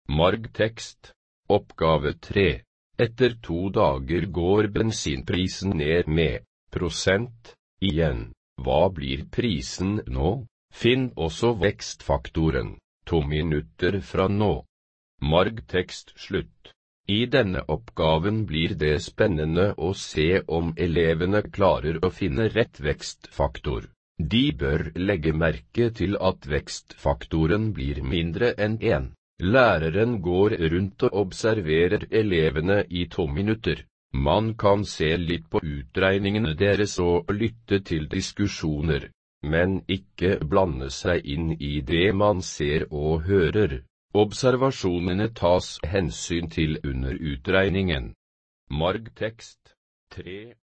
Margtekst. Oppgave 3. Etter 2 dager går bensinprisen ned med prosent. Igjen, hva blir prisen nå? Finn også vekstfaktoren. 2 minutter fra nå. Margtekst slutt. I denne oppgaven blir det spennende å se om elevene klarer å finne rett vekstfaktor. De bør legge merke til at vekstfaktoren blir mindre enn 1. Læreren går rundt og observerer elevene i 2 minutter. Man kan se litt på utregningene deres og lytte til diskusjoner, men ikke blande seg inn i det man ser og hører. Observasjonene tas hensyn til under utregningen. Margtekst 3.